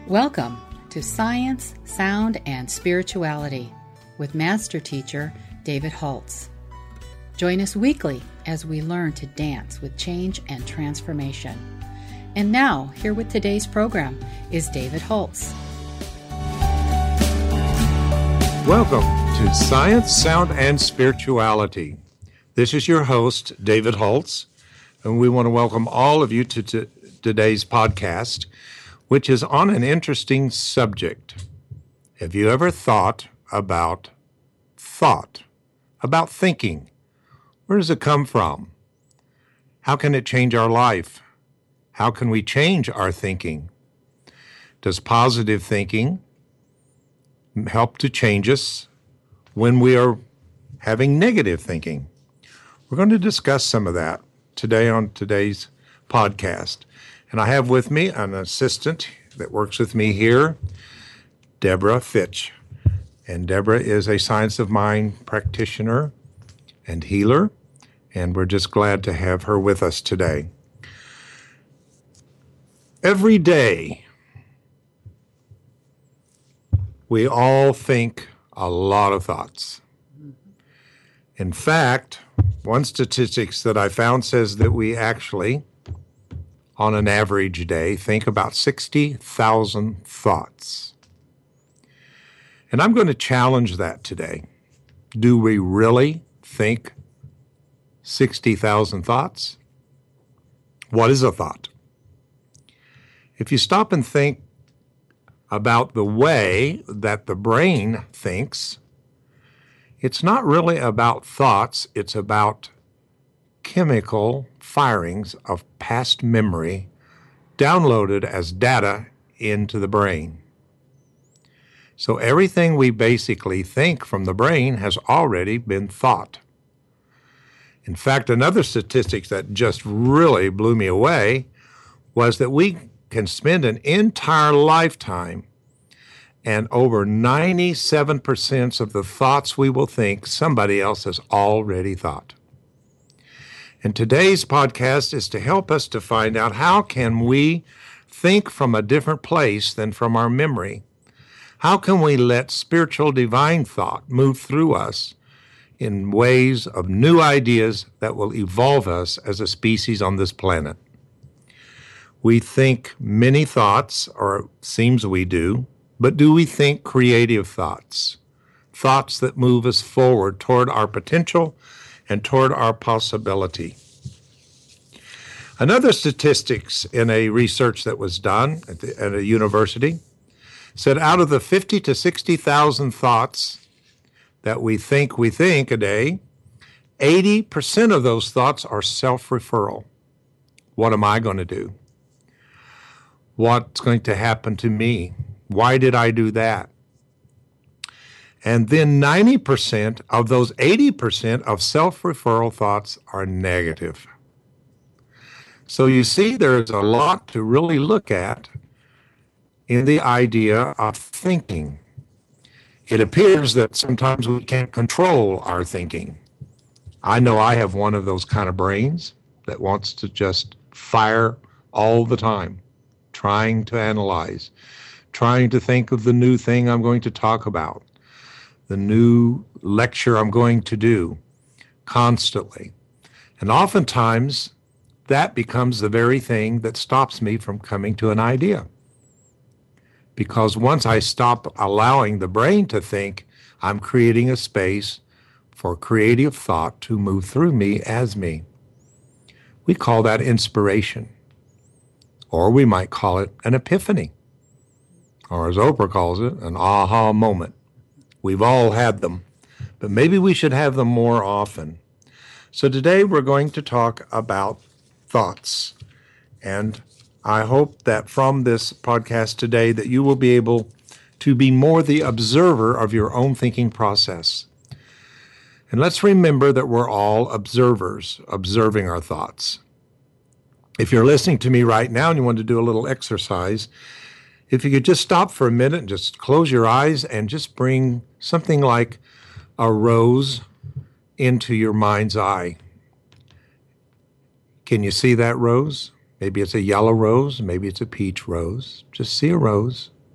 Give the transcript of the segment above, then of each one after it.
Welcome to Science, Sound, and Spirituality with Master Teacher David Holtz. Join us weekly as we learn to dance with change and transformation. And now, here with today's program is David Holtz. Welcome to Science, Sound, and Spirituality. This is your host, David Holtz, and we want to welcome all of you to today's podcast, which is on an interesting subject. Have you ever thought about thinking? Where does it come from? How can it change our life? How can we change our thinking? Does positive thinking help to change us when we are having negative thinking? We're going to discuss some of that today on today's podcast. And I have with me an assistant that works with me here, Deborah Fitch. And Deborah is a Science of Mind practitioner and healer, and we're just glad to have her with us today. Every day, we all think a lot of thoughts. In fact, one statistics that I found says that we actually, on an average day, think about 60,000 thoughts. And I'm going to challenge that today. Do we really think 60,000 thoughts? What is a thought? If you stop and think about the way that the brain thinks, it's not really about thoughts, it's about chemical firings of past memory downloaded as data into the brain. So everything we basically think from the brain has already been thought. In fact, another statistic that just really blew me away was that we can spend an entire lifetime and over 97% of the thoughts we will think somebody else has already thought. And today's podcast is to help us to find out how can we think from a different place than from our memory. How can we let spiritual divine thought move through us in ways of new ideas that will evolve us as a species on this planet? We think many thoughts, or it seems we do, but do we think creative thoughts? Thoughts that move us forward toward our potential and toward our possibility. Another statistics in a research that was done at a university said out of the 50 to 60,000 thoughts that we think a day, 80% of those thoughts are self-referral. What am I going to do? What's going to happen to me? Why did I do that? And then 90% of those 80% of self-referral thoughts are negative. So you see, there's a lot to really look at in the idea of thinking. It appears that sometimes we can't control our thinking. I know I have one of those kind of brains that wants to just fire all the time, trying to analyze, trying to think of the new thing I'm going to talk about, the new lecture I'm going to do constantly. And oftentimes, that becomes the very thing that stops me from coming to an idea. Because once I stop allowing the brain to think, I'm creating a space for creative thought to move through me as me. We call that inspiration. Or we might call it an epiphany. Or as Oprah calls it, an aha moment. We've all had them, but maybe we should have them more often. So today we're going to talk about thoughts. And I hope that from this podcast today that you will be able to be more the observer of your own thinking process. And let's remember that we're all observers, observing our thoughts. If you're listening to me right now and you want to do a little exercise, if you could just stop for a minute and just close your eyes and just bring something like a rose into your mind's eye. Can you see that rose? Maybe it's a yellow rose, maybe it's a peach rose. Just see a rose.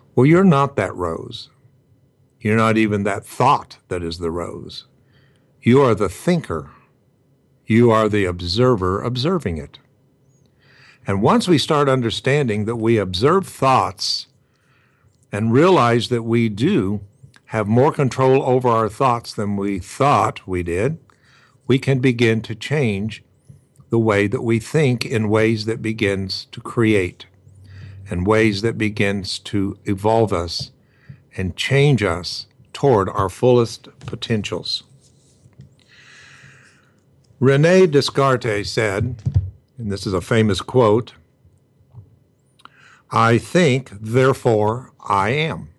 Well, you're not that rose. You're not even that thought that is the rose. You are the thinker. You are the observer observing it. And once we start understanding that we observe thoughts and realize that we do have more control over our thoughts than we thought we did, we can begin to change the way that we think in ways that begins to create, and ways that begins to evolve us and change us toward our fullest potentials. René Descartes said, and this is a famous quote, "I think, therefore I am."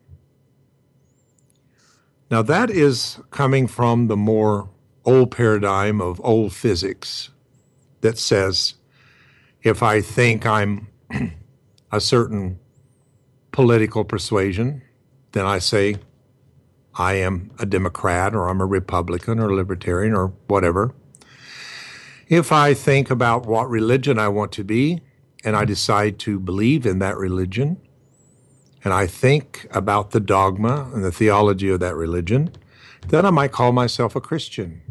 Now that is coming from the more old paradigm of old physics that says, if I think I'm a certain political persuasion, then I say I am a Democrat or I'm a Republican or a Libertarian or whatever. If I think about what religion I want to be and I decide to believe in that religion, and I think about the dogma and the theology of that religion, then I might call myself a Christian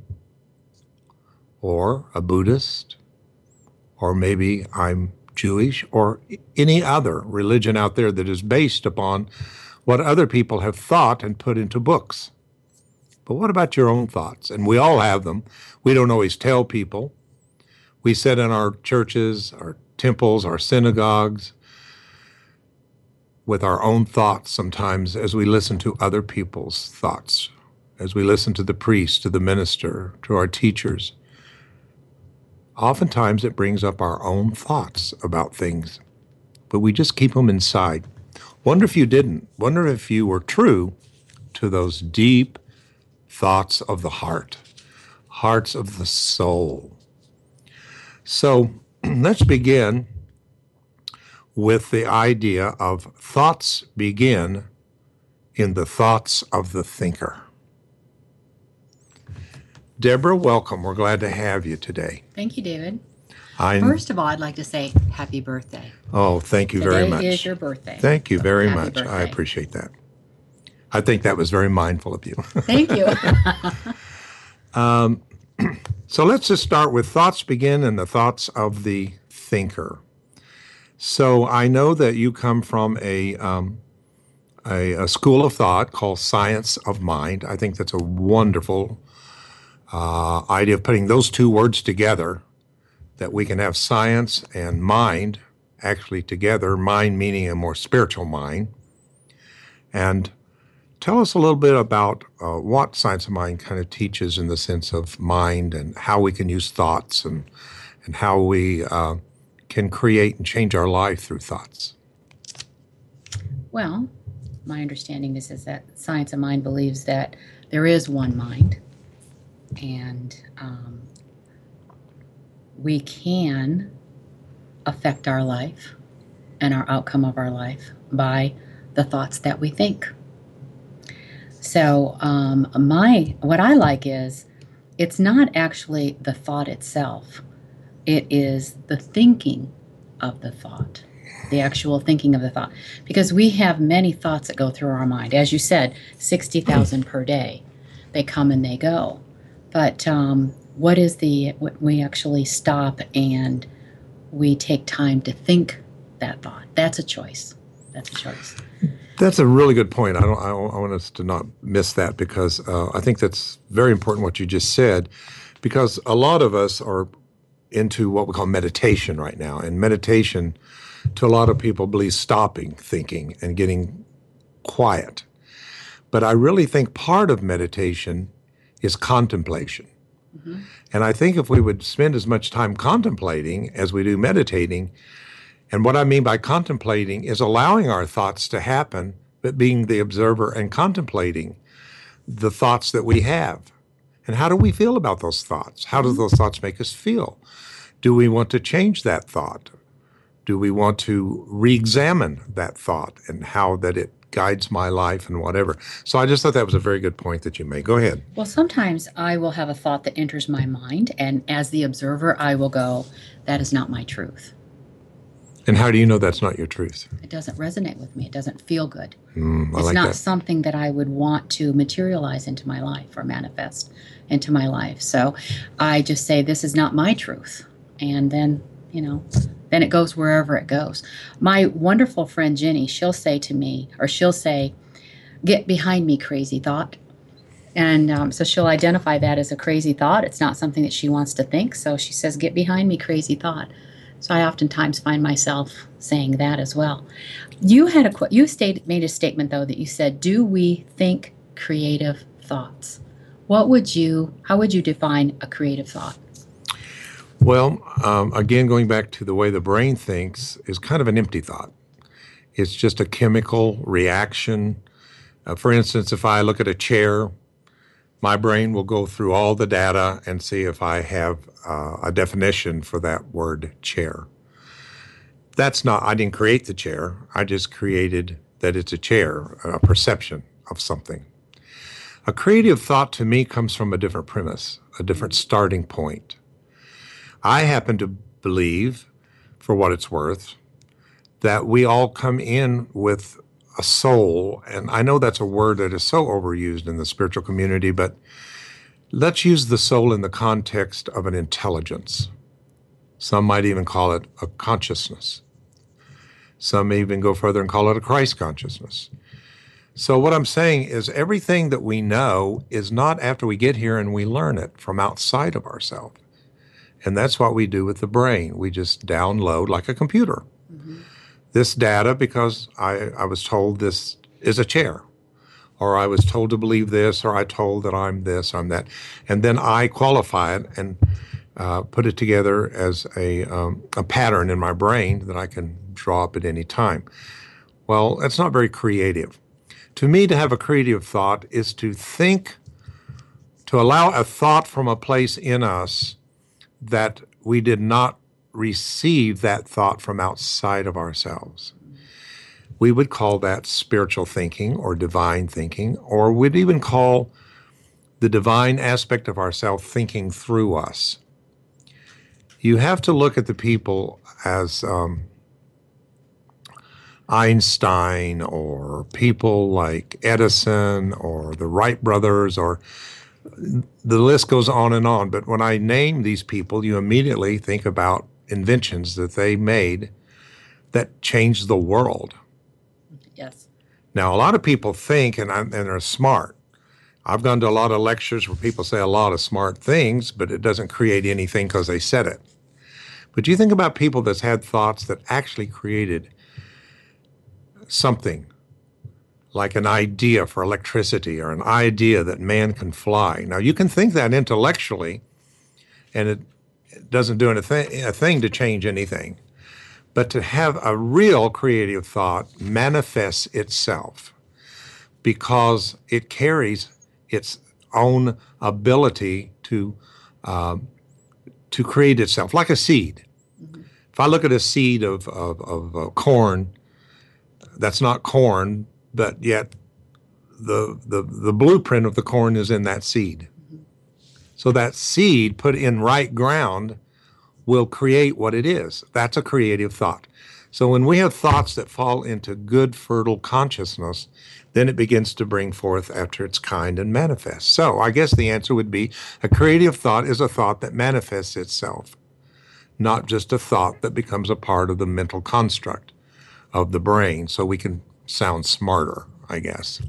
or a Buddhist, or maybe I'm Jewish, or any other religion out there that is based upon what other people have thought and put into books. But what about your own thoughts? And we all have them. We don't always tell people. We sit in our churches, our temples, our synagogues, with our own thoughts sometimes as we listen to other people's thoughts, as we listen to the priest, to the minister, to our teachers. Oftentimes it brings up our own thoughts about things, but we just keep them inside. Wonder if you didn't. Wonder if you were true to those deep thoughts of the heart, hearts of the soul. So let's begin with the idea of thoughts begin in the thoughts of the thinker. Deborah, welcome. We're glad to have you today. Thank you, David. First of all, I'd like to say happy birthday. Oh, thank you very much. Today is your birthday. Thank you very Happy much. birthday. I appreciate that. I think that was very mindful of you. Thank you. So let's just start with thoughts begin in the thoughts of the thinker. So I know that you come from a school of thought called Science of Mind. I think that's a wonderful idea of putting those two words together, that we can have science and mind actually together, mind meaning a more spiritual mind. And tell us a little bit about what Science of Mind kind of teaches in the sense of mind and how we can use thoughts and how we can create and change our life through thoughts. Well, my understanding is that Science of Mind believes that there is one mind, and we can affect our life and our outcome of our life by the thoughts that we think. So what I like is it's not actually the thought itself. It is the thinking of the thought, the actual thinking of the thought. Because we have many thoughts that go through our mind. As you said, 60,000 per day. They come and they go. But what we actually stop and we take time to think that thought. That's a choice. That's a choice. That's a really good point. I want us to not miss that, because I think that's very important what you just said, because a lot of us are into what we call meditation right now. And meditation, to a lot of people, believes stopping thinking and getting quiet. But I really think part of meditation is contemplation. Mm-hmm. And I think if we would spend as much time contemplating as we do meditating, and what I mean by contemplating is allowing our thoughts to happen, but being the observer and contemplating the thoughts that we have. And how do we feel about those thoughts? How do those thoughts make us feel? Do we want to change that thought? Do we want to re-examine that thought and how that it guides my life and whatever? So I just thought that was a very good point that you made. Go ahead. Well, sometimes I will have a thought that enters my mind, and as the observer, I will go, that is not my truth. And how do you know that's not your truth? It doesn't resonate with me. It doesn't feel good. I It's like not that. something that I would want to materialize into my life or manifest into my life. So I just say, this is not my truth. And then, then it goes wherever it goes. My wonderful friend Jenny, she'll say, get behind me, crazy thought. And so she'll identify that as a crazy thought. It's not something that she wants to think. So she says, get behind me, crazy thought. So I oftentimes find myself saying that as well. You made a statement, though, that you said, do we think creative thoughts? How would you define a creative thought? Well, again, going back to the way the brain thinks is kind of an empty thought. It's just a chemical reaction. For instance, if I look at a chair, my brain will go through all the data and see if I have a definition for that word chair. I didn't create the chair. I just created that it's a chair, a perception of something. A creative thought to me comes from a different premise, a different starting point. I happen to believe, for what it's worth, that we all come in with a soul, and I know that's a word that is so overused in the spiritual community, but let's use the soul in the context of an intelligence. Some might even call it a consciousness. Some may even go further and call it a Christ consciousness. So what I'm saying is everything that we know is not after we get here and we learn it from outside of ourselves. And that's what we do with the brain. We just download like a computer. This data because I was told this is a chair, or I was told to believe this, or I told that I'm this, I'm that. And then I qualify it and put it together as a pattern in my brain that I can draw up at any time. Well, that's not very creative. To me, to have a creative thought is to allow a thought from a place in us that we did not receive that thought from outside of ourselves. We would call that spiritual thinking or divine thinking, or we'd even call the divine aspect of ourself thinking through us. You have to look at the people as Einstein or people like Edison or the Wright brothers, or the list goes on and on. But when I name these people, you immediately think about inventions that they made that changed the world. Yes. Now, a lot of people think and are smart. I've gone to a lot of lectures where people say a lot of smart things, but it doesn't create anything because they said it. But you think about people that's had thoughts that actually created something, like an idea for electricity or an idea that man can fly. Now, you can think that intellectually, and it doesn't do a thing to change anything. But to have a real creative thought manifests itself because it carries its own ability to create itself, like a seed. Mm-hmm. If I look at a seed of corn, that's not corn, but yet the blueprint of the corn is in that seed. Mm-hmm. So that seed put in right ground will create what it is. That's a creative thought. So when we have thoughts that fall into good, fertile consciousness, then it begins to bring forth after its kind and manifest. So I guess the answer would be a creative thought is a thought that manifests itself, not just a thought that becomes a part of the mental construct of the brain, so we can sound smarter, I guess.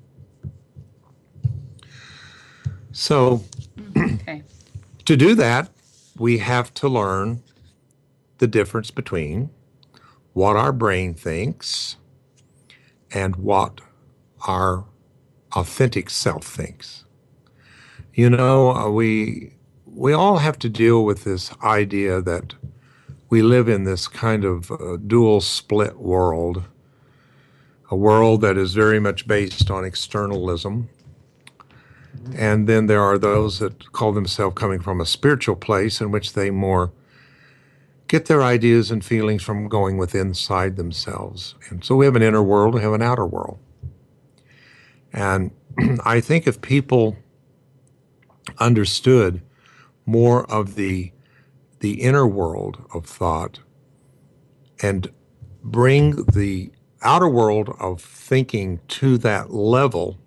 So okay. To do that, we have to learn the difference between what our brain thinks and what our authentic self thinks. You know, we all have to deal with this idea that we live in this kind of dual split world, a world that is very much based on externalism. And then there are those that call themselves coming from a spiritual place in which they more get their ideas and feelings from going within inside themselves. And so we have an inner world, we have an outer world. And I think if people understood more of the inner world of thought, and bring the outer world of thinking to that level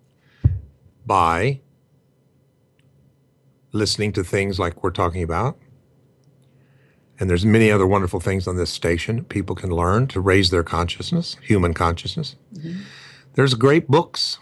by listening to things like we're talking about. And there's many other wonderful things on this station people can learn to raise their consciousness, human consciousness. Mm-hmm. There's great books.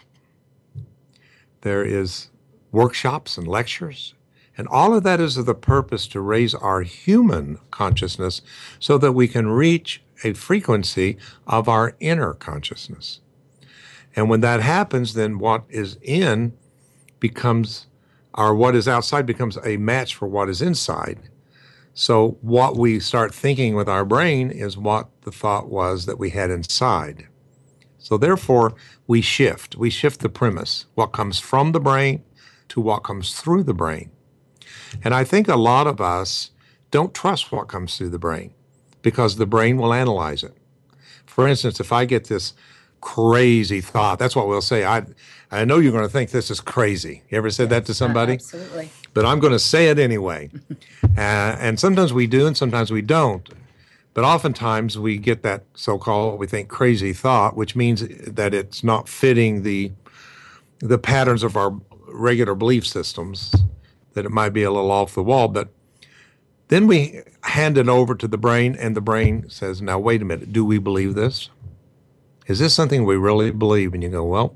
There is workshops and lectures. And all of that is of the purpose to raise our human consciousness so that we can reach a frequency of our inner consciousness. And when that happens, then what is in becomes, or what is outside becomes a match for what is inside. So what we start thinking with our brain is what the thought was that we had inside. So therefore, we shift the premise, what comes from the brain to what comes through the brain. And I think a lot of us don't trust what comes through the brain because the brain will analyze it. For instance, if I get this crazy thought, that's what we'll say. I know you're going to think this is crazy. You ever said that to somebody? Absolutely. But I'm going to say it anyway. And sometimes we do and sometimes we don't. But oftentimes we get that so-called, we think, crazy thought, which means that it's not fitting the patterns of our regular belief systems, that it might be a little off the wall. But then we hand it over to the brain, and the brain says, now, wait a minute, do we believe this? Is this something we really believe? And you go, well,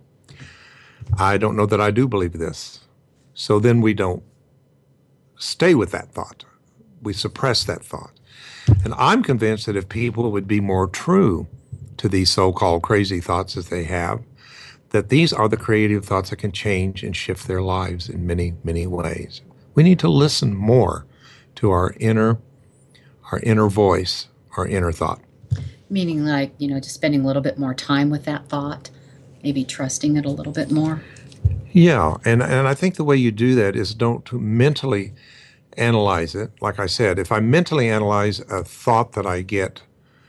I don't know that I do believe this. So then we don't stay with that thought. We suppress that thought. And I'm convinced that if people would be more true to these so-called crazy thoughts as they have, that these are the creative thoughts that can change and shift their lives in many, many ways. We need to listen more to our inner voice, our inner thought. Meaning like, just spending a little bit more time with that thought, maybe trusting it a little bit more. Yeah, and I think the way you do that is don't mentally analyze it. Like I said, if I mentally analyze a thought that I get,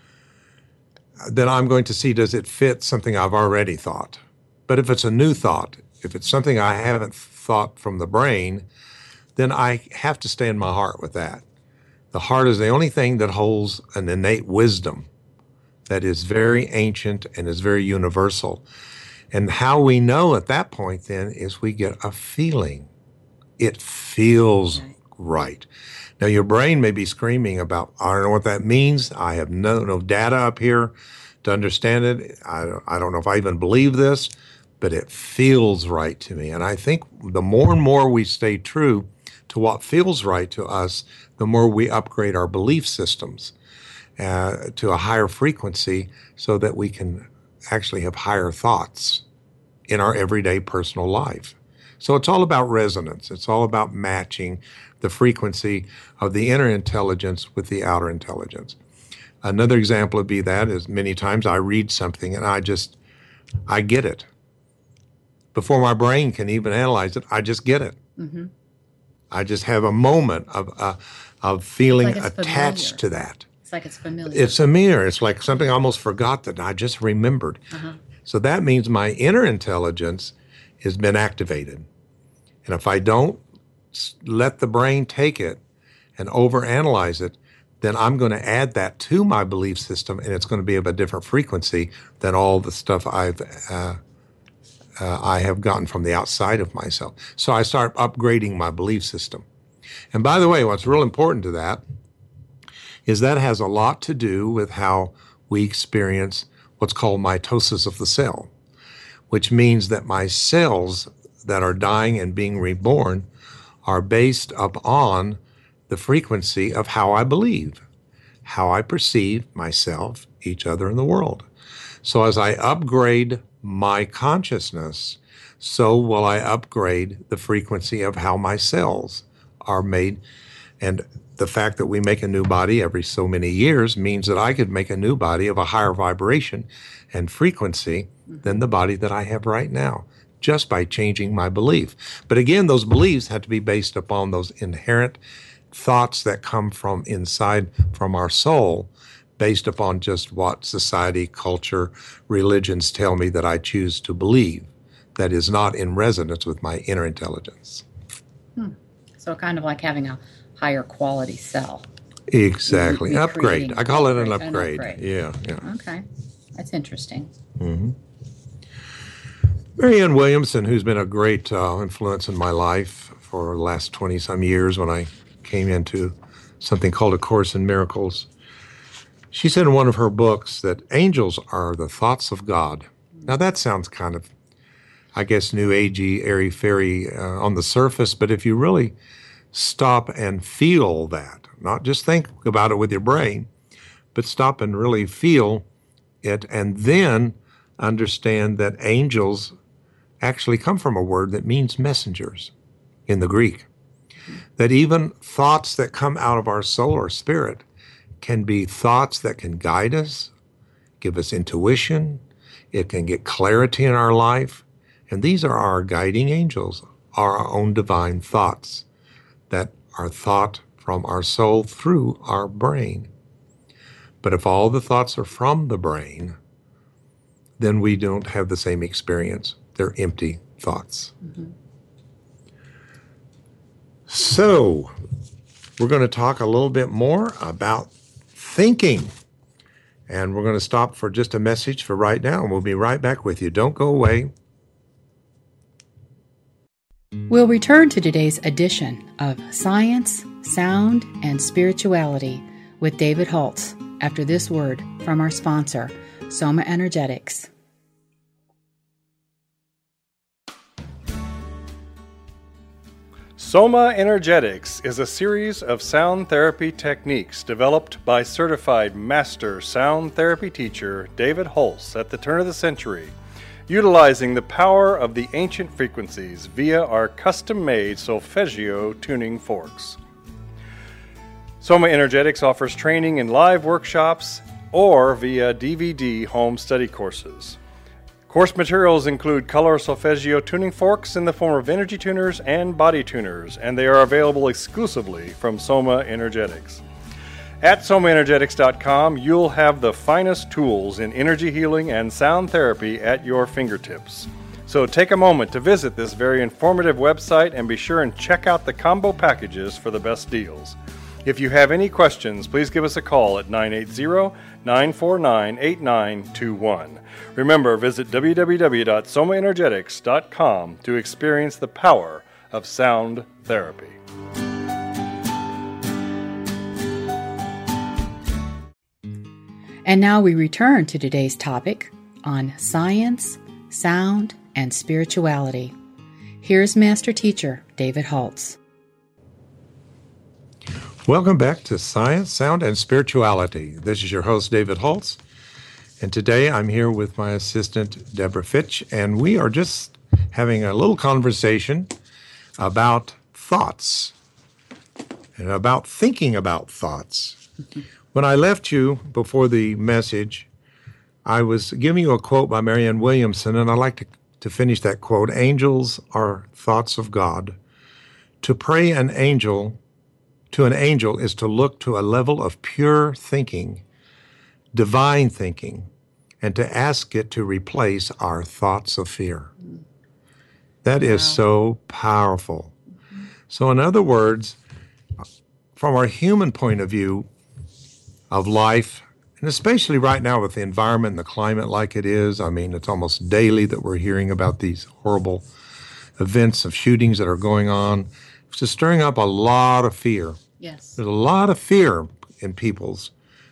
then I'm going to see, does it fit something I've already thought? But if it's a new thought, if it's something I haven't thought from the brain, then I have to stay in my heart with that. The heart is the only thing that holds an innate wisdom that is very ancient and is very universal. And how we know at that point then is we get a feeling. It feels right. Now your brain may be screaming about, I don't know what that means. I have no data up here to understand it. I don't know if I even believe this, but it feels right to me. And I think the more and more we stay true to what feels right to us, the more we upgrade our belief systems to a higher frequency so that we can actually have higher thoughts in our everyday personal life. So it's all about resonance. It's all about matching the frequency of the inner intelligence with the outer intelligence. Another example would be that is many times I read something and I get it. Before my brain can even analyze it, I just get it. Mm-hmm. I just have a moment of feeling attached to that. It's like it's familiar. It's familiar. It's like something I almost forgot that I just remembered. Uh-huh. So that means my inner intelligence has been activated. And if I don't let the brain take it and overanalyze it, then I'm going to add that to my belief system, and it's going to be of a different frequency than all the stuff I have gotten from the outside of myself. So I start upgrading my belief system. And by the way, what's real important to that is that has a lot to do with how we experience what's called mitosis of the cell, which means that my cells that are dying and being reborn are based upon the frequency of how I believe, how I perceive myself, each other, and the world. So as I upgrade my consciousness, so will I upgrade the frequency of how my cells are made. And the fact that we make a new body every so many years means that I could make a new body of a higher vibration and frequency than the body that I have right now, just by changing my belief. But again, those beliefs have to be based upon those inherent thoughts that come from inside, from our soul, based upon just what society, culture, religions tell me that I choose to believe, that is not in resonance with my inner intelligence. So kind of like having a higher quality cell. Exactly. Upgrade. recreating I call it an an upgrade. upgrade. Yeah, yeah. Okay, that's interesting. Marianne Williamson, who's been a great influence in my life for the last 20-some years when I came into something called A Course in Miracles, she said in one of her books that angels are the thoughts of God. Now that sounds kind of, I guess, new agey, airy-fairy on the surface, but if you really stop and feel that, not just think about it with your brain, but stop and really feel it, and then understand that angels actually come from a word that means messengers in the Greek. That even thoughts that come out of our soul or spirit can be thoughts that can guide us, give us intuition, it can get clarity in our life, and these are our guiding angels, our own divine thoughts that are thought from our soul through our brain. But if all the thoughts are from the brain, then we don't have the same experience. They're empty thoughts. So, we're going to talk a little bit more about thinking. And we're going to stop for just a message for right now, and we'll be right back with you. Don't go away. We'll return to today's edition of Science, Sound, and Spirituality with David Holtz after this word from our sponsor, Soma Energetics. Soma Energetics is a series of sound therapy techniques developed by certified master sound therapy teacher David Holtz at the turn of the century, utilizing the power of the ancient frequencies via our custom-made solfeggio tuning forks. Soma Energetics offers training in live workshops or via DVD home study courses. Course materials include color solfeggio tuning forks in the form of energy tuners and body tuners, and they are available exclusively from Soma Energetics. At somaenergetics.com, you'll have the finest tools in energy healing and sound therapy at your fingertips. So take a moment to visit this very informative website and be sure and check out the combo packages for the best deals. If you have any questions, please give us a call at 980-949-8921. Remember, visit www.somaenergetics.com to experience the power of sound therapy. And now we return to today's topic on science, sound, and spirituality. Here's Master Teacher David Holtz. Welcome back to Science, Sound, and Spirituality. This is your host, David Holtz, and today I'm here with my assistant, Deborah Fitch, and we are just having a little conversation about thoughts and about thinking about thoughts. When I left you before the message, I was giving you a quote by Marianne Williamson, and I'd like to finish that quote. Angels are thoughts of God. To pray to an angel is to look to a level of pure thinking, divine thinking, and to ask it to replace our thoughts of fear. That is so powerful. So in other words, from our human point of view of life, and especially right now with the environment and the climate like it is, I mean, it's almost daily that we're hearing about these horrible events of shootings that are going on. It's just stirring up a lot of fear. Yes. There's a lot of fear in people's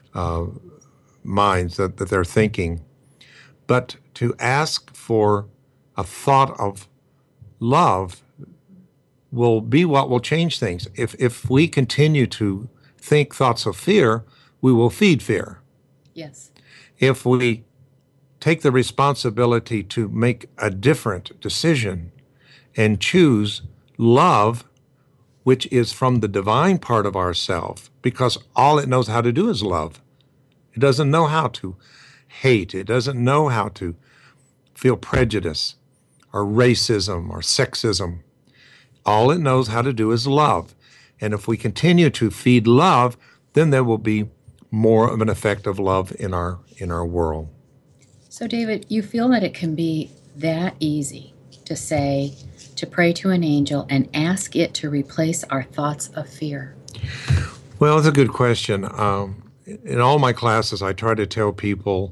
minds that they're thinking. But to ask for a thought of love will be what will change things. If we continue to think thoughts of fear, we will feed fear. Yes. If we take the responsibility to make a different decision and choose love, which is from the divine part of ourself, because all it knows how to do is love. It doesn't know how to hate. It doesn't know how to feel prejudice or racism or sexism. All it knows how to do is love. And if we continue to feed love, then there will be more of an effect of love in our world. So, David, you feel that it can be that easy to say, to pray to an angel and ask it to replace our thoughts of fear? Well, it's a good question. In all my classes, I try to tell people,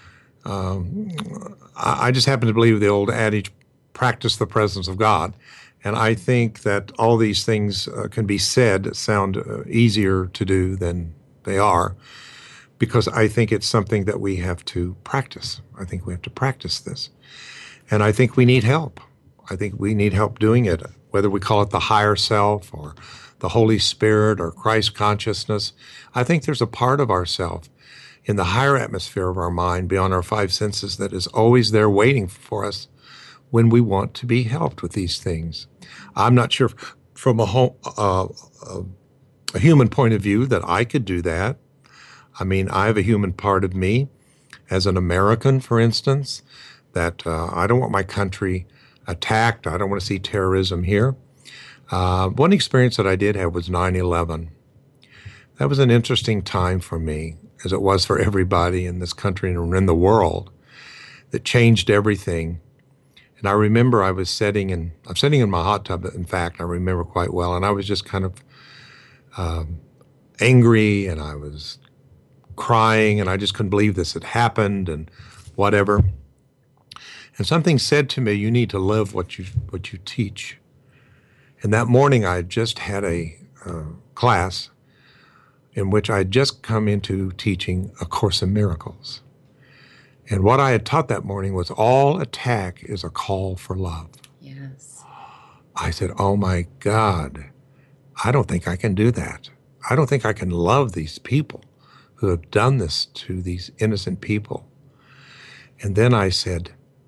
I just happen to believe the old adage, practice the presence of God. And I think that all these things can be said that sound easier to do than they are, because I think it's something that we have to practice. I think we have to practice this. And I think we need help. I think we need help doing it, whether we call it the higher self or the Holy Spirit or Christ consciousness. I think there's a part of ourself in the higher atmosphere of our mind beyond our five senses that is always there waiting for us when we want to be helped with these things. I'm not sure from a human point of view that I could do that. I mean, I have a human part of me as an American, for instance, that I don't want my country attacked. I don't want to see terrorism here. One experience that I did have was 9/11. That was an interesting time for me, as it was for everybody in this country and in the world, that changed everything. And I remember I'm sitting in my hot tub, in fact, I remember quite well, and I was just kind of angry, and I was crying, and I just couldn't believe this had happened and whatever. And something said to me, you need to live what you teach. And that morning I just had a class in which I had just come into teaching A Course in Miracles. And what I had taught that morning was all attack is a call for love. Yes. I said, oh my God, I don't think I can do that. I don't think I can love these people who have done this to these innocent people. And then I said,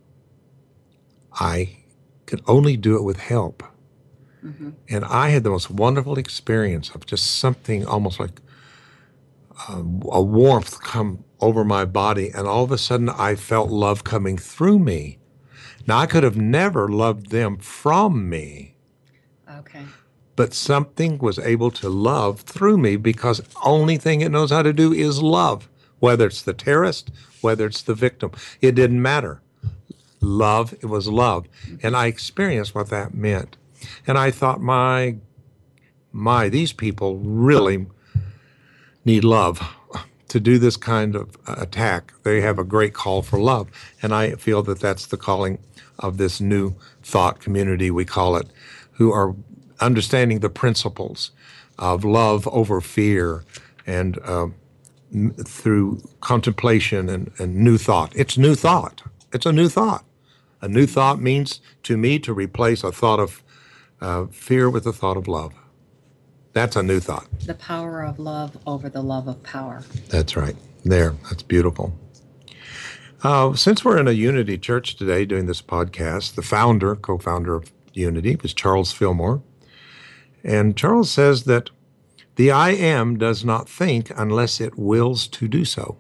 I can only do it with help. Mm-hmm. And I had the most wonderful experience of just something almost like a warmth come over my body, and all of a sudden I felt love coming through me. Now, I could have never loved them from me. Okay. But something was able to love through me, because the only thing it knows how to do is love, whether it's the terrorist, whether it's the victim. It didn't matter. Love, it was love. And I experienced what that meant. And I thought, my, these people really need love to do this kind of attack. They have a great call for love. And I feel that that's the calling of this new thought community, we call it, who are understanding the principles of love over fear and through contemplation and new thought. It's new thought. It's a new thought. A new thought means, to me, to replace a thought of fear with a thought of love. That's a new thought. The power of love over the love of power. That's right. There. That's beautiful. Since we're in a Unity church today doing this podcast, the co-founder of Unity was Charles Fillmore. And Charles says that the I am does not think unless it wills to do so.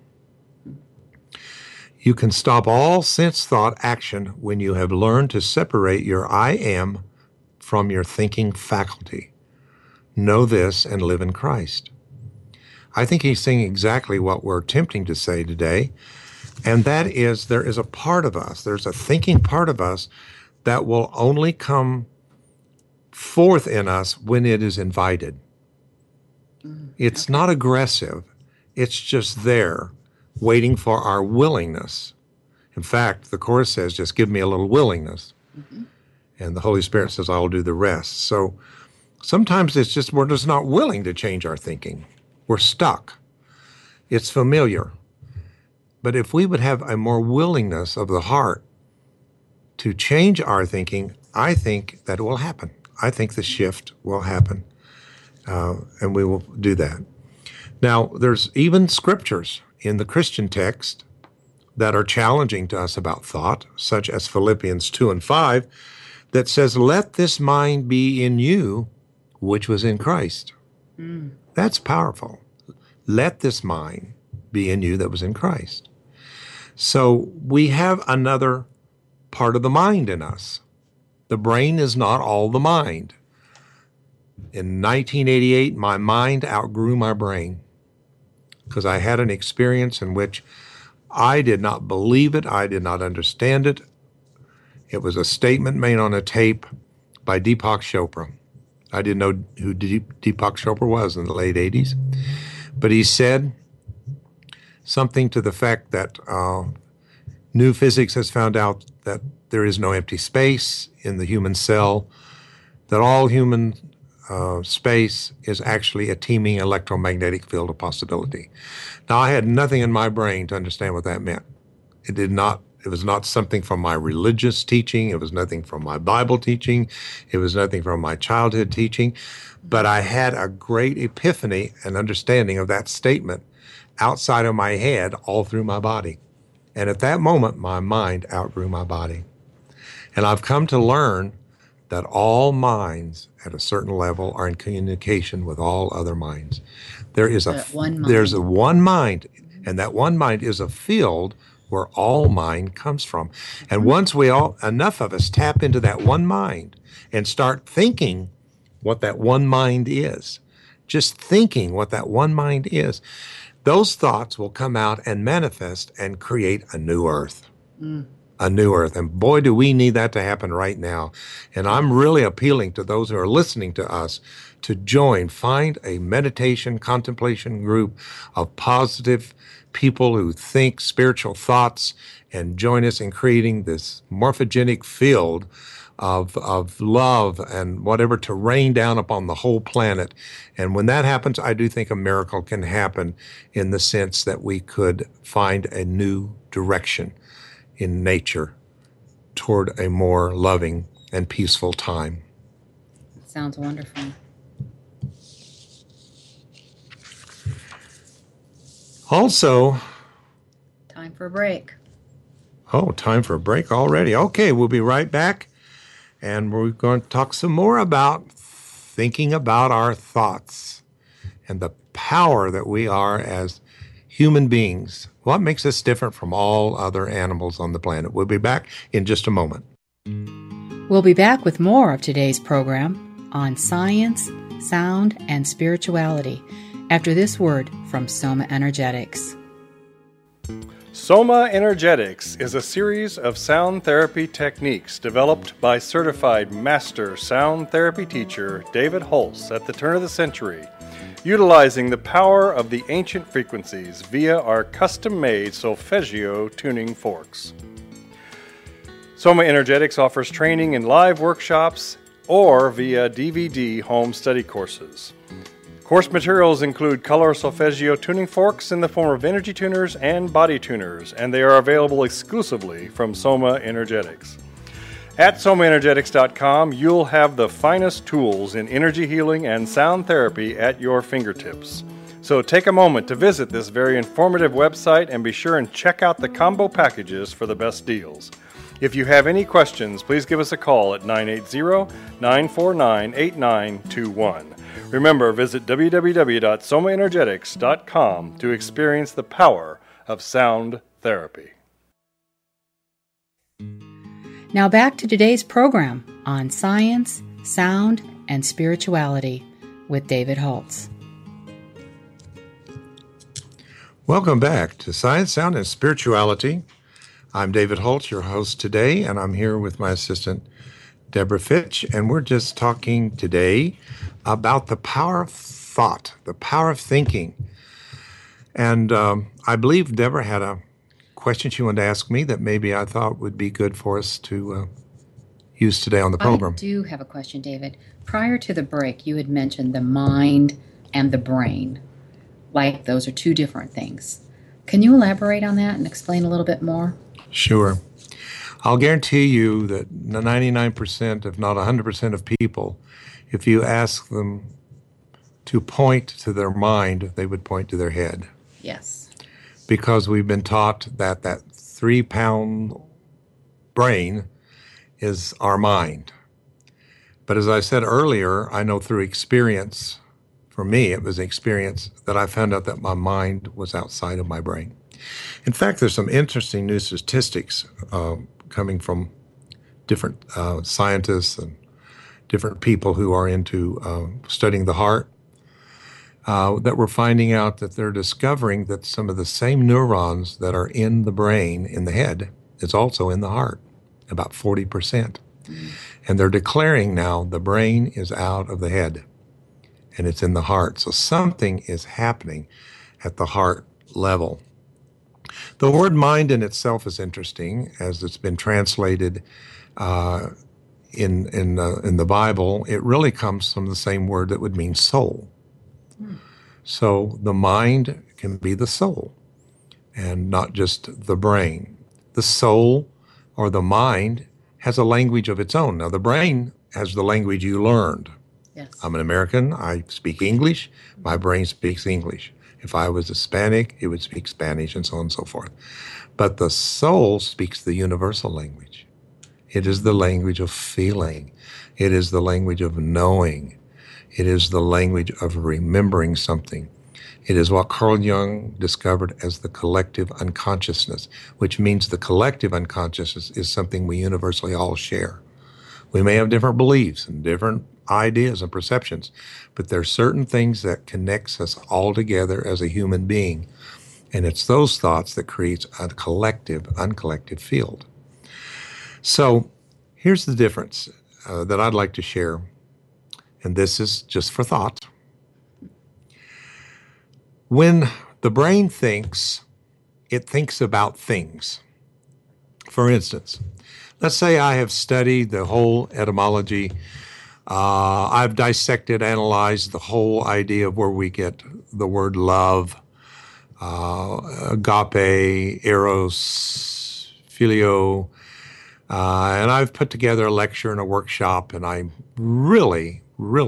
You can stop all sense thought action when you have learned to separate your I am from your thinking faculty. Know this and live in Christ. I think he's saying exactly what we're attempting to say today, and that is there is a part of us, there's a thinking part of us that will only come forth in us when it is invited. It's not aggressive. It's just there, waiting for our willingness. In fact, the Course says, just give me a little willingness. Mm-hmm. And the Holy Spirit says, I'll do the rest. So sometimes it's just we're just not willing to change our thinking. We're stuck. It's familiar. But if we would have a more willingness of the heart to change our thinking, I think that will happen. I think the shift will happen, and we will do that. Now, there's even scriptures in the Christian text that are challenging to us about thought, such as Philippians 2:5, that says, let this mind be in you, which was in Christ. That's powerful. Let this mind be in you that was in Christ. So we have another part of the mind in us. The brain is not all the mind. In 1988, my mind outgrew my brain because I had an experience in which I did not believe it. I did not understand it. It was a statement made on a tape by Deepak Chopra. I didn't know who Deepak Chopra was in the late 80s. But he said something to the fact that new physics has found out that there is no empty space in the human cell, that all human space is actually a teeming electromagnetic field of possibility. Now, I had nothing in my brain to understand what that meant. It was not something from my religious teaching. It was nothing from my Bible teaching. It was nothing from my childhood teaching. But I had a great epiphany and understanding of that statement outside of my head all through my body. And at that moment, my mind outgrew my body. And I've come to learn that all minds at a certain level are in communication with all other minds. There's a one mind, and that one mind is a field where all mind comes from. And once enough of us tap into that one mind and start thinking what that one mind is, just thinking what that one mind is, those thoughts will come out and manifest and create a new earth. A new earth. And boy, do we need that to happen right now. And I'm really appealing to those who are listening to us to find a meditation, contemplation group of positive people who think spiritual thoughts and join us in creating this morphogenic field of love and whatever to rain down upon the whole planet. And when that happens, I do think a miracle can happen in the sense that we could find a new direction in nature toward a more loving and peaceful time. Sounds wonderful. Also, time for a break. Oh, time for a break already. Okay, we'll be right back. And we're going to talk some more about thinking about our thoughts and the power that we are as human beings. What makes us different from all other animals on the planet? We'll be back in just a moment. We'll be back with more of today's program on science, sound, and spirituality after this word from Soma Energetics. Soma Energetics is a series of sound therapy techniques developed by certified master sound therapy teacher David Holtz at the turn of the century, utilizing the power of the ancient frequencies via our custom-made solfeggio tuning forks. Soma Energetics offers training in live workshops or via DVD home study courses. Course materials include color solfeggio tuning forks in the form of energy tuners and body tuners, and they are available exclusively from Soma Energetics. At somaenergetics.com, you'll have the finest tools in energy healing and sound therapy at your fingertips. So take a moment to visit this very informative website and be sure and check out the combo packages for the best deals. If you have any questions, please give us a call at 980-949-8921. Remember, visit www.somaenergetics.com to experience the power of sound therapy. Now back to today's program on science, sound, and spirituality with David Holtz. Welcome back to Science, Sound, and Spirituality. I'm David Holtz, your host today, and I'm here with my assistant, Deborah Fitch, and we're just talking today about the power of thought, the power of thinking. And I believe Deborah had a question she wanted to ask me that maybe I thought would be good for us to use today on the program. I do have a question, David. Prior to the break, you had mentioned the mind and the brain, like those are two different things. Can you elaborate on that and explain a little bit more? Sure. I'll guarantee you that 99%, if not 100% of people, if you ask them to point to their mind, they would point to their head. Yes. Because we've been taught that 3-pound brain is our mind. But as I said earlier, I know through experience, for me, it was an experience that I found out that my mind was outside of my brain. In fact, there's some interesting new statistics coming from different scientists and different people who are into studying the heart, that we're finding out that they're discovering that some of the same neurons that are in the brain, in the head, is also in the heart, about 40%. And they're declaring now the brain is out of the head and it's in the heart. So something is happening at the heart level. The word mind in itself is interesting, as it's been translated in the Bible. It really comes from the same word that would mean soul. So the mind can be the soul and not just the brain. The soul or the mind has a language of its own. Now, the brain has the language you learned. Yes. I'm an American. I speak English. My brain speaks English. If I was Hispanic, it would speak Spanish, and so on and so forth. But the soul speaks the universal language. It is the language of feeling. It is the language of knowing. It is the language of remembering something. It is what Carl Jung discovered as the collective unconsciousness, which means the collective unconsciousness is something we universally all share. We may have different beliefs and different ideas and perceptions, but there are certain things that connects us all together as a human being. And it's those thoughts that creates a collective, uncollective field. So here's the difference that I'd like to share. And this is just for thought. When the brain thinks, it thinks about things. For instance, let's say I have studied the whole etymology. I've dissected, analyzed the whole idea of where we get the word love, agape, eros, phileo, and I've put together a lecture and a workshop, and I'm really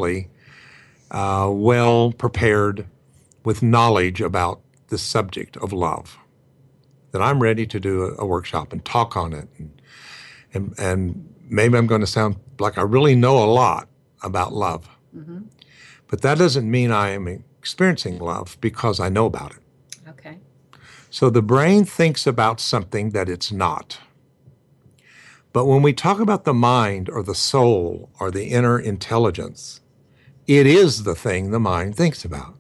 well prepared with knowledge about the subject of love. Then I'm ready to do a workshop and talk on it. And maybe I'm going to sound like I really know a lot about love. Mm-hmm. But that doesn't mean I am experiencing love because I know about it. Okay. So the brain thinks about something that it's not. But when we talk about the mind or the soul or the inner intelligence, it is the thing the mind thinks about.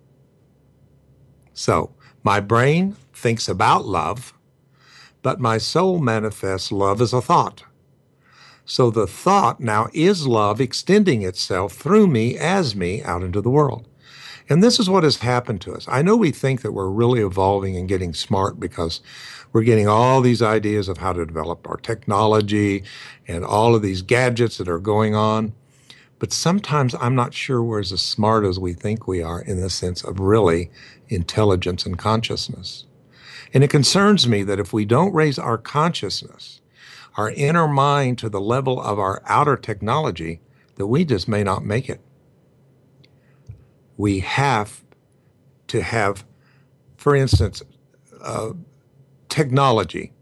So my brain thinks about love, but my soul manifests love as a thought. So the thought now is love extending itself through me as me out into the world. And this is what has happened to us. I know we think that we're really evolving and getting smart because we're getting all these ideas of how to develop our technology and all of these gadgets that are going on. But sometimes I'm not sure we're as smart as we think we are in the sense of really intelligence and consciousness. And it concerns me that if we don't raise our consciousness, our inner mind to the level of our outer technology, that we just may not make it. We have to have, for instance, technology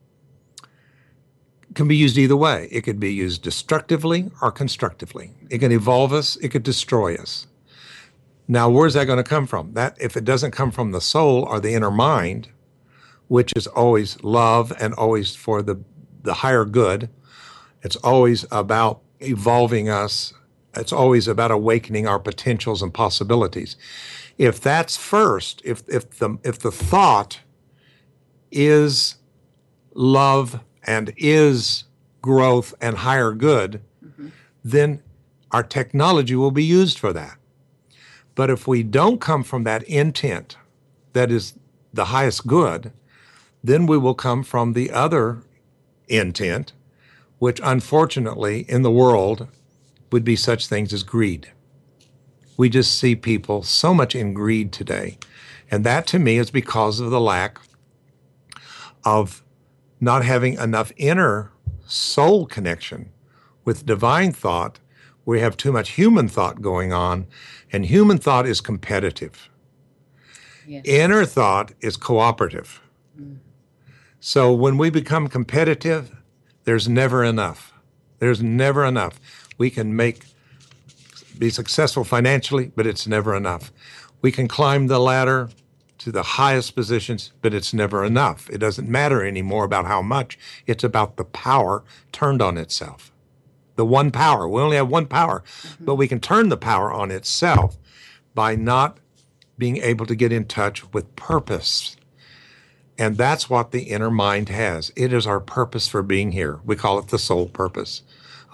can be used either way. It could be used destructively or constructively. It can evolve us, it could destroy us. Now, where's that going to come from? That if it doesn't come from the soul or the inner mind, which is always love and always for the higher good, it's always about evolving us. It's always about awakening our potentials and possibilities. If that's first, if the thought is love and is growth and higher good, then our technology will be used for that. But if we don't come from that intent that is the highest good, then we will come from the other intent, which unfortunately in the world would be such things as greed. We just see people so much in greed today. And that to me is because of the lack of not having enough inner soul connection with divine thought. We have too much human thought going on, and human thought is competitive. Yes. Inner thought is cooperative. So when we become competitive, there's never enough. There's never enough. We can be successful financially, but it's never enough. We can climb the ladder to the highest positions, but it's never enough. It doesn't matter anymore about how much. It's about the power turned on itself. The one power. We only have one power, but we can turn the power on itself by not being able to get in touch with purpose. And that's what the inner mind has. It is our purpose for being here. We call it the soul purpose.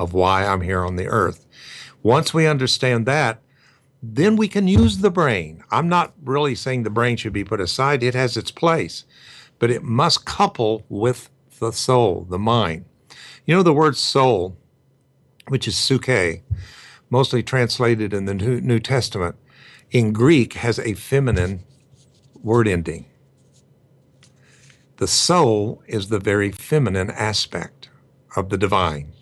of why I'm here on the earth. Once we understand that, then we can use the brain. I'm not really saying the brain should be put aside. It has its place, but it must couple with the soul, the mind. You know, the word soul, which is psyche, mostly translated in the New Testament, in Greek has a feminine word ending. The soul is the very feminine aspect of the divine,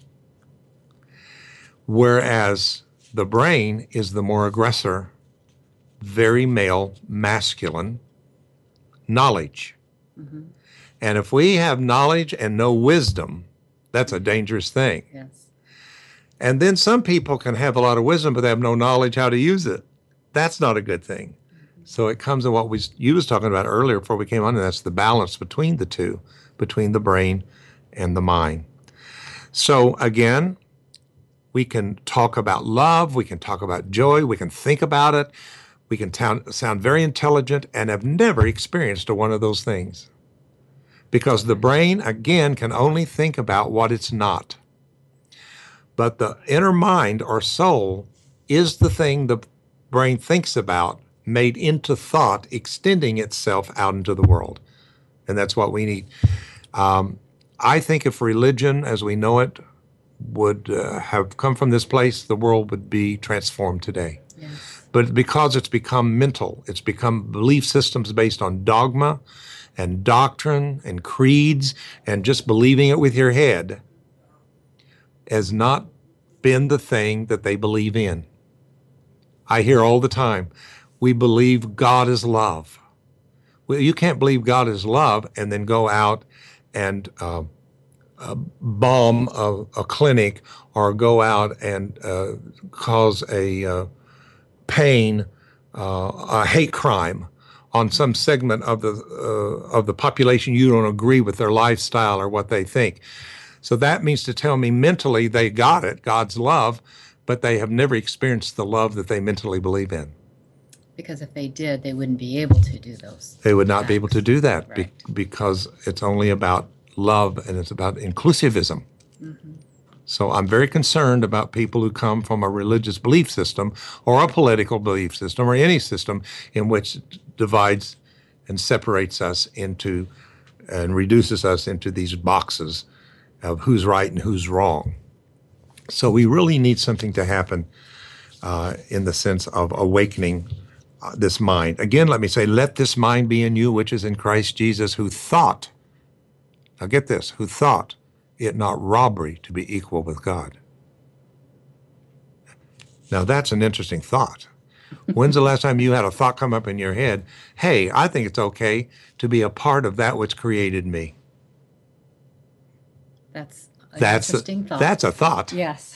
whereas the brain is the more aggressor, very male, masculine knowledge. Mm-hmm. And if we have knowledge and no wisdom, that's a dangerous thing. Yes. And then some people can have a lot of wisdom, but they have no knowledge how to use it. That's not a good thing. Mm-hmm. So it comes in what you was talking about earlier before we came on, and that's the balance between the two, between the brain and the mind. So again, we can talk about love, we can talk about joy, we can think about it, we can sound very intelligent and have never experienced one of those things. Because the brain, again, can only think about what it's not. But the inner mind or soul is the thing the brain thinks about, made into thought, extending itself out into the world. And that's what we need. I think if religion as we know it would have come from this place, the world would be transformed today. Yes. But because it's become mental, it's become belief systems based on dogma and doctrine and creeds and just believing it with your head, has not been the thing that they believe in. I hear all the time, we believe God is love. Well, you can't believe God is love and then go out and bomb a clinic or go out and cause a pain, a hate crime on some segment of the population you don't agree with their lifestyle or what they think. So that means to tell me mentally they got it, God's love, but they have never experienced the love that they mentally believe in. Because if they did, they wouldn't be able to do those. They would not be able to do that, right. Because it's only about love and it's about inclusivism. Mm-hmm. So I'm very concerned about people who come from a religious belief system or a political belief system or any system in which divides and separates us into and reduces us into these boxes of who's right and who's wrong. So we really need something to happen in the sense of awakening this mind. Again, let me say, let this mind be in you, which is in Christ Jesus, who thought, now get this, who thought it not robbery to be equal with God. Now that's an interesting thought. When's the last time you had a thought come up in your head, hey, I think it's okay to be a part of that which created me? That's an interesting thought. That's a thought. Yes.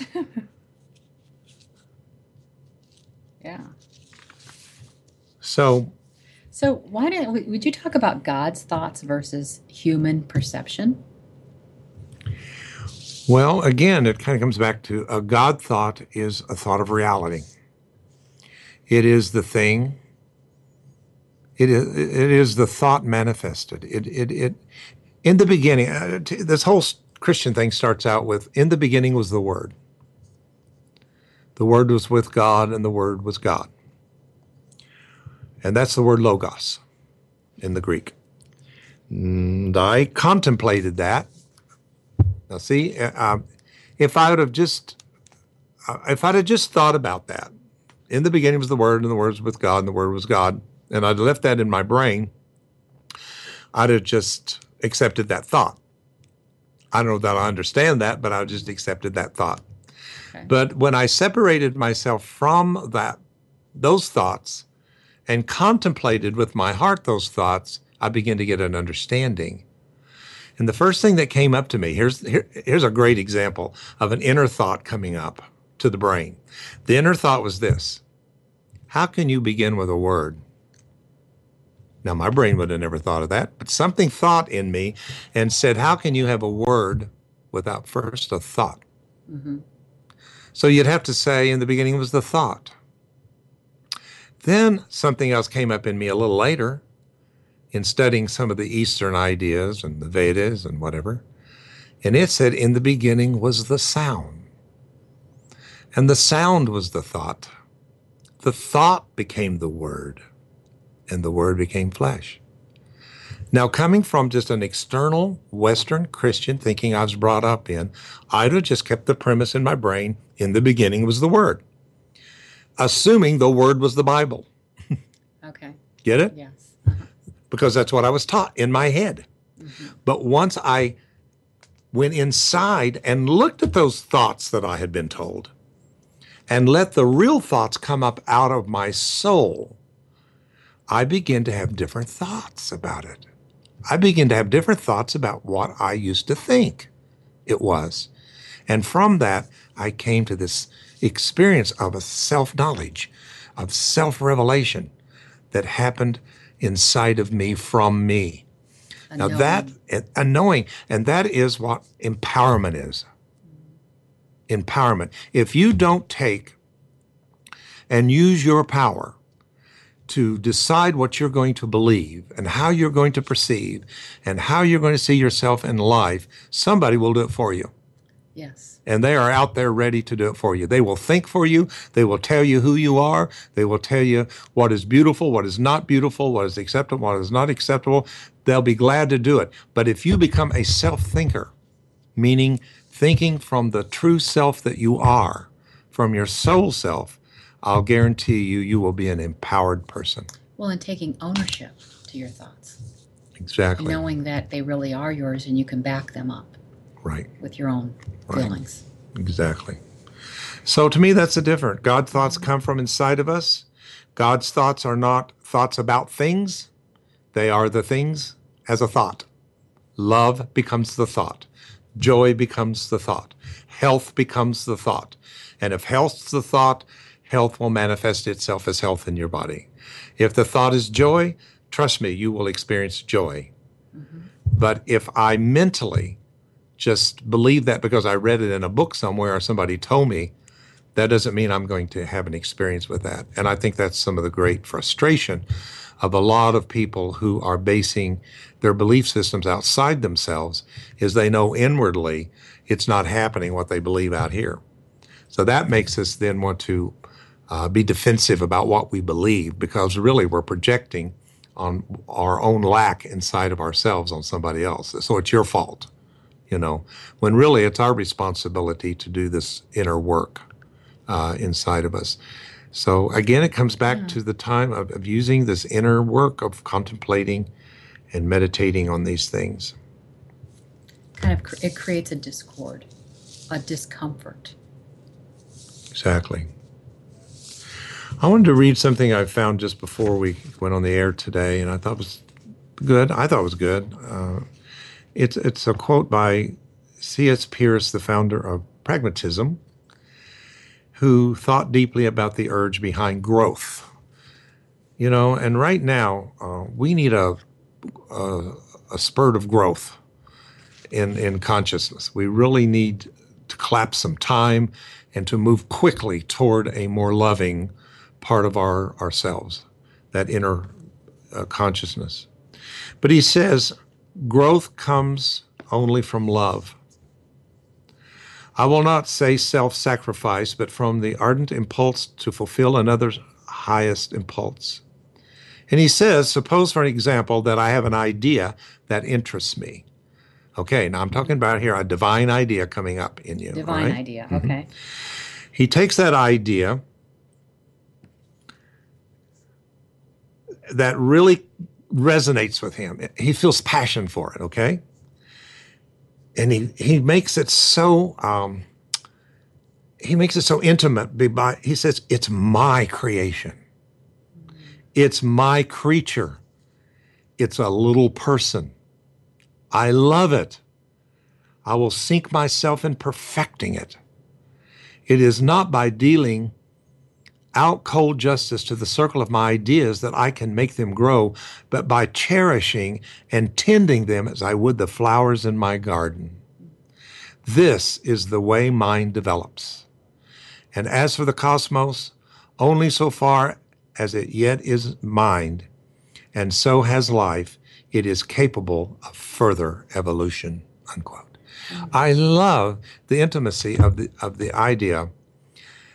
Yeah. So would you talk about God's thoughts versus human perception? Well, again, it kind of comes back to a God thought is a thought of reality. It is the thing. It is the thought manifested. It in the beginning, this whole Christian thing starts out with, in the beginning was the Word. The Word was with God, and the Word was God. And that's the word logos in the Greek. And I contemplated that. Now, see, if I'd have just thought about that, in the beginning was the Word, and the Word was with God, and the Word was God, and I'd left that in my brain, I'd have just accepted that thought. I don't know that I understand that, but I just accepted that thought. Okay. But when I separated myself from those thoughts and contemplated with my heart those thoughts, I began to get an understanding. And the first thing that came up to me, here's a great example of an inner thought coming up to the brain. The inner thought was this: how can you begin with a word? Now, my brain would have never thought of that, but something thought in me and said, how can you have a word without first a thought? Mm-hmm. So you'd have to say, in the beginning was the thought. Then something else came up in me a little later in studying some of the Eastern ideas and the Vedas and whatever. And it said, in the beginning was the sound. And the sound was the thought. The thought became the word, and the word became flesh. Now, coming from just an external Western Christian thinking I was brought up in, I'd have just kept the premise in my brain, in the beginning was the Word, assuming the Word was the Bible. Okay. Get it? Yes. Because that's what I was taught in my head. Mm-hmm. But once I went inside and looked at those thoughts that I had been told and let the real thoughts come up out of my soul, I began to have different thoughts about it. I began to have different thoughts about what I used to think it was. And from that, I came to this experience of a self-knowledge, of self-revelation that happened inside of me from me. Now that, a knowing, and that is what empowerment is. Empowerment. If you don't take and use your power to decide what you're going to believe and how you're going to perceive and how you're going to see yourself in life, somebody will do it for you. Yes. And they are out there ready to do it for you. They will think for you. They will tell you who you are. They will tell you what is beautiful, what is not beautiful, what is acceptable, what is not acceptable. They'll be glad to do it. But if you become a self-thinker, meaning thinking from the true self that you are, from your soul self, I'll guarantee you, you will be an empowered person. Well, and taking ownership to your thoughts. Exactly. And knowing that they really are yours and you can back them up. Right. With your own feelings. Exactly. So to me, that's the difference. God's thoughts come from inside of us. God's thoughts are not thoughts about things. They are the things as a thought. Love becomes the thought. Joy becomes the thought. Health becomes the thought. And if health's the thought, health will manifest itself as health in your body. If the thought is joy, trust me, you will experience joy. Mm-hmm. But if I mentally just believe that because I read it in a book somewhere or somebody told me, that doesn't mean I'm going to have an experience with that. And I think that's some of the great frustration of a lot of people who are basing their belief systems outside themselves, is they know inwardly it's not happening what they believe out here. So that makes us then want to be defensive about what we believe, because really we're projecting on our own lack inside of ourselves on somebody else. So it's your fault, you know, when really it's our responsibility to do this inner work inside of us. So again, it comes back to the time of using this inner work of contemplating and meditating on these things. It creates a discord, a discomfort. Exactly. I wanted to read something I found just before we went on the air today, and I thought it was good. It's a quote by C.S. Pierce, the founder of pragmatism, who thought deeply about the urge behind growth. You know, and right now we need a spurt of growth in consciousness. We really need to collapse some time and to move quickly toward a more loving part of ourselves, that inner consciousness. But he says, growth comes only from love. I will not say self-sacrifice, but from the ardent impulse to fulfill another's highest impulse. And he says, suppose for an example that I have an idea that interests me. Okay, now I'm talking about here a divine idea coming up in you. Divine right? idea, okay. He takes that idea that really resonates with him. He feels passion for it, okay? And he makes it so intimate. He says, it's my creation. It's my creature. It's a little person. I love it. I will sink myself in perfecting it. It is not by dealing out cold justice to the circle of my ideas that I can make them grow, but by cherishing and tending them as I would the flowers in my garden. This is the way mind develops. And as for the cosmos, only so far as it yet is mind, and so has life, it is capable of further evolution, unquote. I love the intimacy of the idea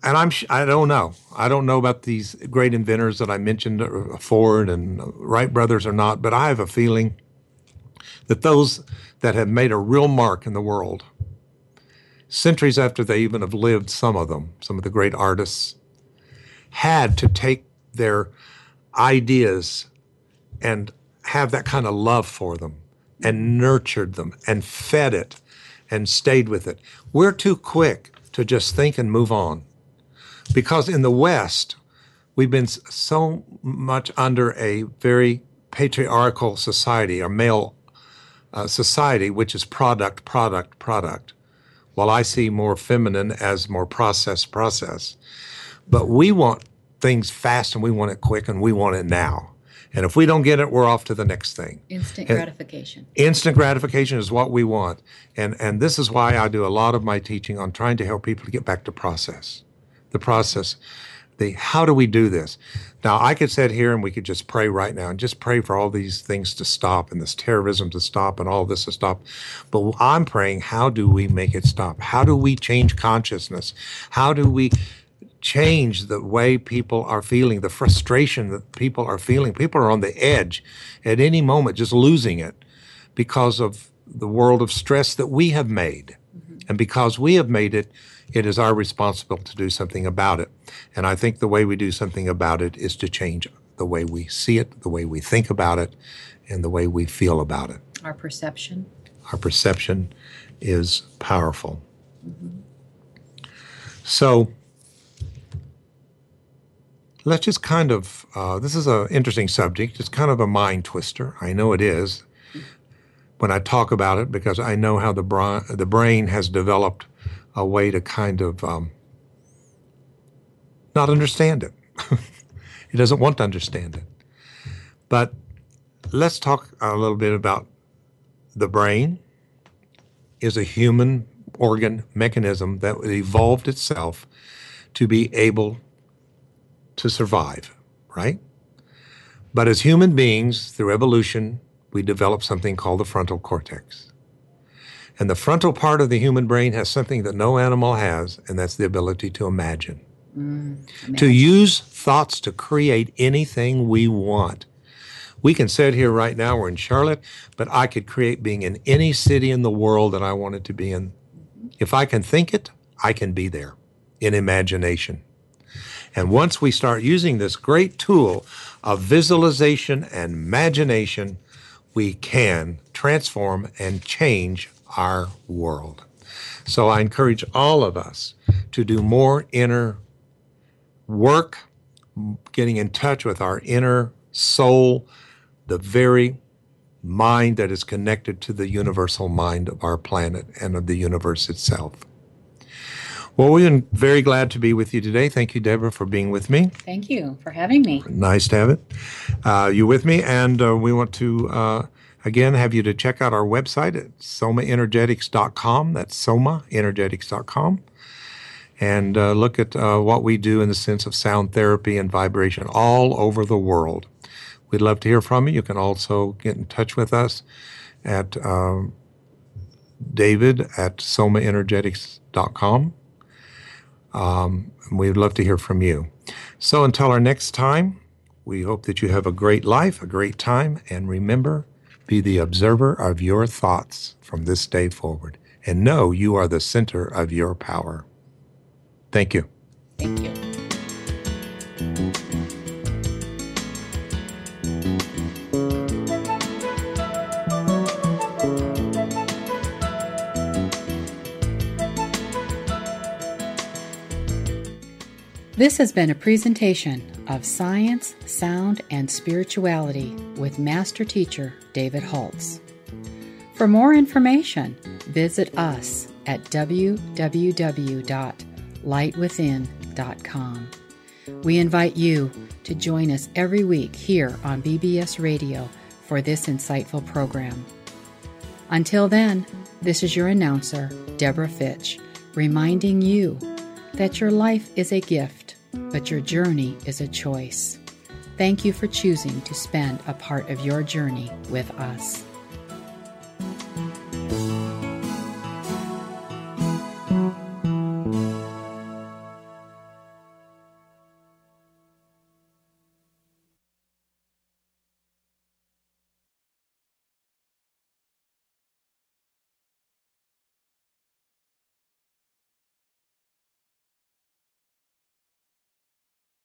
I don't know. I don't know about these great inventors that I mentioned, Ford and Wright brothers or not, but I have a feeling that those that have made a real mark in the world, centuries after they even have lived, some of the great artists, had to take their ideas and have that kind of love for them and nurtured them and fed it and stayed with it. We're too quick to just think and move on. Because in the West, we've been so much under a very patriarchal society, a male society, which is product, while I see more feminine as more process. But we want things fast and we want it quick and we want it now. And if we don't get it, we're off to the next thing. Instant gratification. Instant gratification is what we want. And this is why I do a lot of my teaching on trying to help people to get back to process. The process, how do we do this? Now, I could sit here and we could just pray right now and just pray for all these things to stop and this terrorism to stop and all this to stop. But I'm praying, how do we make it stop? How do we change consciousness? How do we change the way people are feeling, the frustration that people are feeling? People are on the edge at any moment, just losing it because of the world of stress that we have made. Mm-hmm. And because we have made it, it is our responsibility to do something about it. And I think the way we do something about it is to change the way we see it, the way we think about it, and the way we feel about it. Our perception. Our perception is powerful. Mm-hmm. So let's just kind of, this is an interesting subject. It's kind of a mind twister. I know it is when I talk about it, because I know how the brain has developed a way to kind of not understand it. It doesn't want to understand it. But let's talk a little bit about the brain is a human organ mechanism that evolved itself to be able to survive, right? But as human beings, through evolution, we developed something called the frontal cortex. And the frontal part of the human brain has something that no animal has, and that's the ability to imagine. To use thoughts to create anything we want. We can sit here right now, we're in Charlotte, but I could create being in any city in the world that I wanted to be in. If I can think it, I can be there in imagination. And once we start using this great tool of visualization and imagination, we can transform and change our world. So I encourage all of us to do more inner work, getting in touch with our inner soul, the very mind that is connected to the universal mind of our planet and of the universe itself. Well, we've been very glad to be with you today. Thank you, Deborah, for being with me. Thank you for having me. Nice to have it. You with me, and we want to again have you to check out our website at somaenergetics.com. That's somaenergetics.com. And look at what we do in the sense of sound therapy and vibration all over the world. We'd love to hear from you. You can also get in touch with us at David at somaenergetics.com. We'd love to hear from you. So until our next time, we hope that you have a great life, a great time, and remember, be the observer of your thoughts from this day forward, and know you are the center of your power. Thank you. Thank you. This has been a presentation of Science, Sound, and Spirituality with Master Teacher David Holtz. For more information, visit us at www.lightwithin.com. We invite you to join us every week here on BBS Radio for this insightful program. Until then, this is your announcer, Deborah Fitch, reminding you that your life is a gift, but your journey is a choice. Thank you for choosing to spend a part of your journey with us.